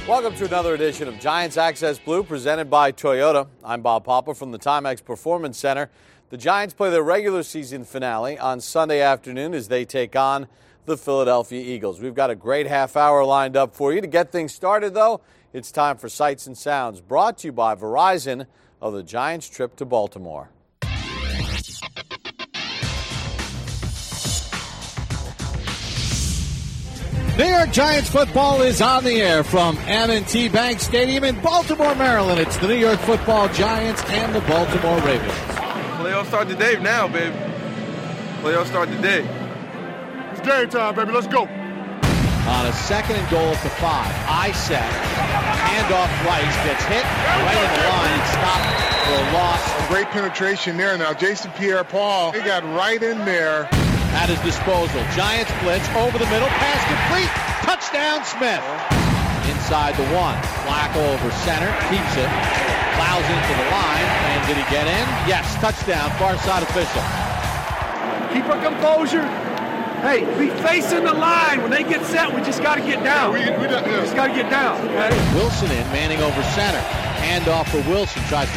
Welcome to another edition of Giants Access Blue presented by Toyota. I'm Bob Papa from the Timex Performance Center. The Giants play their regular season finale on Sunday afternoon as they take on the Philadelphia Eagles. We've got a great half hour lined up for you. To get things started, though, it's time for Sights and Sounds, brought to you by Verizon of the Giants' trip to Baltimore. New York Giants football is on the air from M&T Bank Stadium in Baltimore, Maryland. It's the New York Football Giants and the Baltimore Ravens. Playoffs start today now, baby. Playoffs start today. It's game time, baby. Let's go. On a second and goal at the 5. I set. Handoff Rice gets hit right in the line and stopped for a loss. Great penetration there. Now, Jason Pierre-Paul, he got right in there. At his disposal. Giants blitz over the middle. Pass complete. Touchdown Smith. Inside the 1. Flacco over center. Keeps it. Plows into the line. And did he get in? Yes. Touchdown. Far side official. Keep our composure. Hey, we facing the line. When they get set, we just got to get down. We just got to get down. Okay? Wilson in. Manning over center. Handoff for Wilson. Tries to